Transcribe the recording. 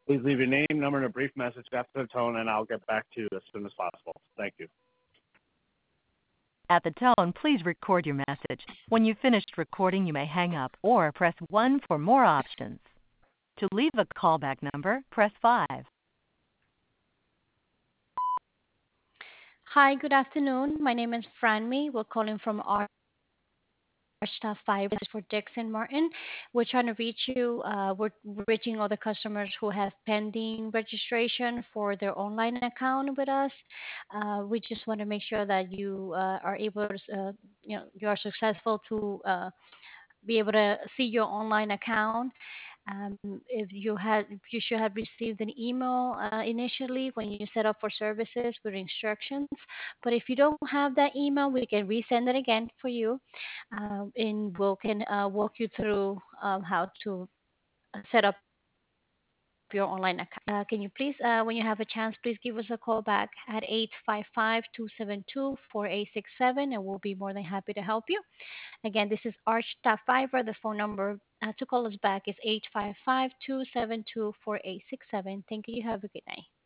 Please leave your name, number, and a brief message after the tone, and I'll get back to you as soon as possible. Thank you. At the tone, please record your message. When you've finished recording, you may hang up or press 1 for more options. To leave a callback number, press 5. Hi, good afternoon. My name is Franmy. We're calling from Staff 5 for Dixon Martin. We're trying to reach you. We're reaching all the customers who have pending registration for their online account with us. We just want to make sure that you are able to, you are successful to be able to see your online account. You should have received an email initially when you set up for services with instructions. But if you don't have that email, we can resend it again for you, and we can walk you through how to set up your online account. Can you please, when you have a chance, please give us a call back at 855-272-4867, and we'll be more than happy to help you. Again, this is Arch Fiverr. The phone number to call us back is 855-272-4867. Thank you. Have a good night.